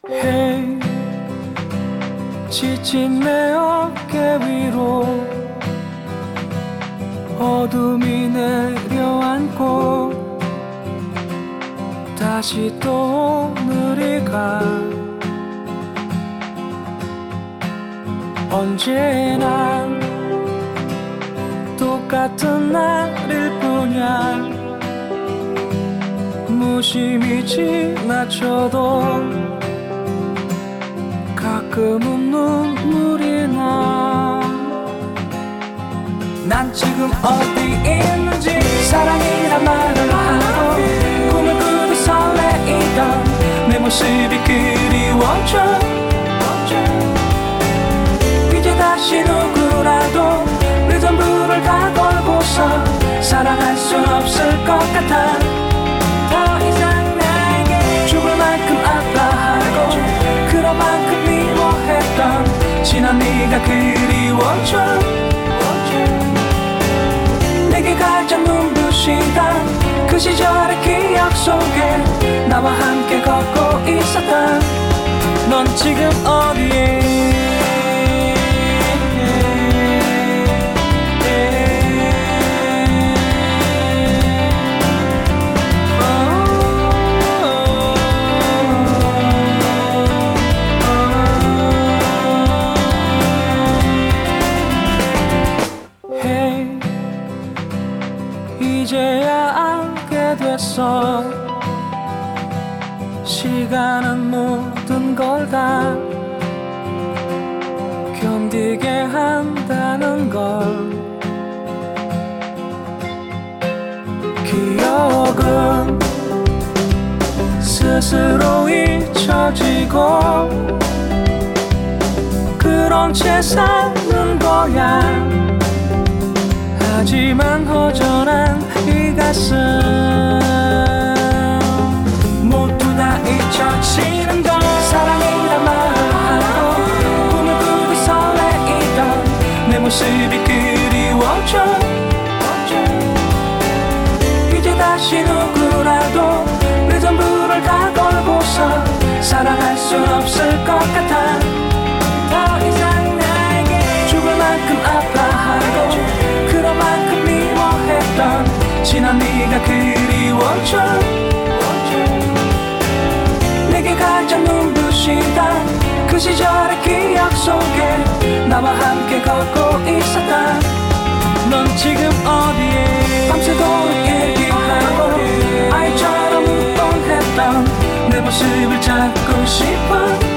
Hey, 지친 내 어깨 위로 어둠이 내려앉고 다시 또 오늘이가 언제나 똑같은 날일 뿐이야. 무심히 지나쳐도 가끔은 눈물이 나. 난 지금 어디 있는지 사랑이란 말을 하고 꿈을 꾸듯 설레이던 내 모습이 그리워져. 이제 다시 누구라도 내 전부를 다 걸고서 사랑할 순 없을 것 같아. 더 이상 나에게 죽을 만큼 아파하고 그런 만큼 미워했던 지난 네가 그리워져. 내게 가장 눈부시던 그 시절의 기억 속에 나와 함께 걷고 있었던 넌 지금 어디에. 이제야 알게 됐어. 시간은 모든 걸 다 견디게 한다는 걸. 기억은 스스로 잊혀지고 그런 채 사는 거야. 하지만 허전한 이 가슴 모두 다 잊혀지는 걸. 사랑이란 말을 하고 꿈을 꾸듯 설레이던 내 모습이 그리워져. 이제 다시 누구라도 내 전부를 다 걸고서 사랑할 순 없을 것 같아. 더 이상 나에게 죽을 만큼 아파하고 그런 만큼 미워했던 지난 네가 그리워져. 내게 가장 눈부시던 그 시절의 기억 속에 나와 함께 걷고 있었던 넌 지금 어디에. 밤새도록 얘기하고 아이처럼 웃곤 했던 내 모습을 찾고 싶어.